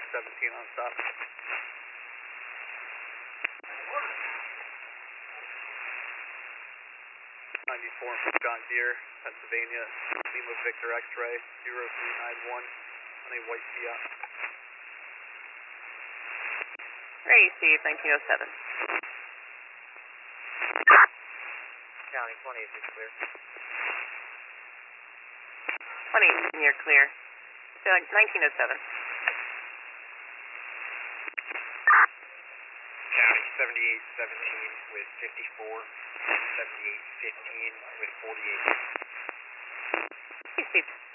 17 on stop. 94 from John Deere, Pennsylvania, Lima Victor X-ray 0391 on a white Fiat. Ready, Steve, 1907. County 28 is clear. 28, you're clear. So 1907. County 7817 with 54, 7815 with 48. Hey, Steve.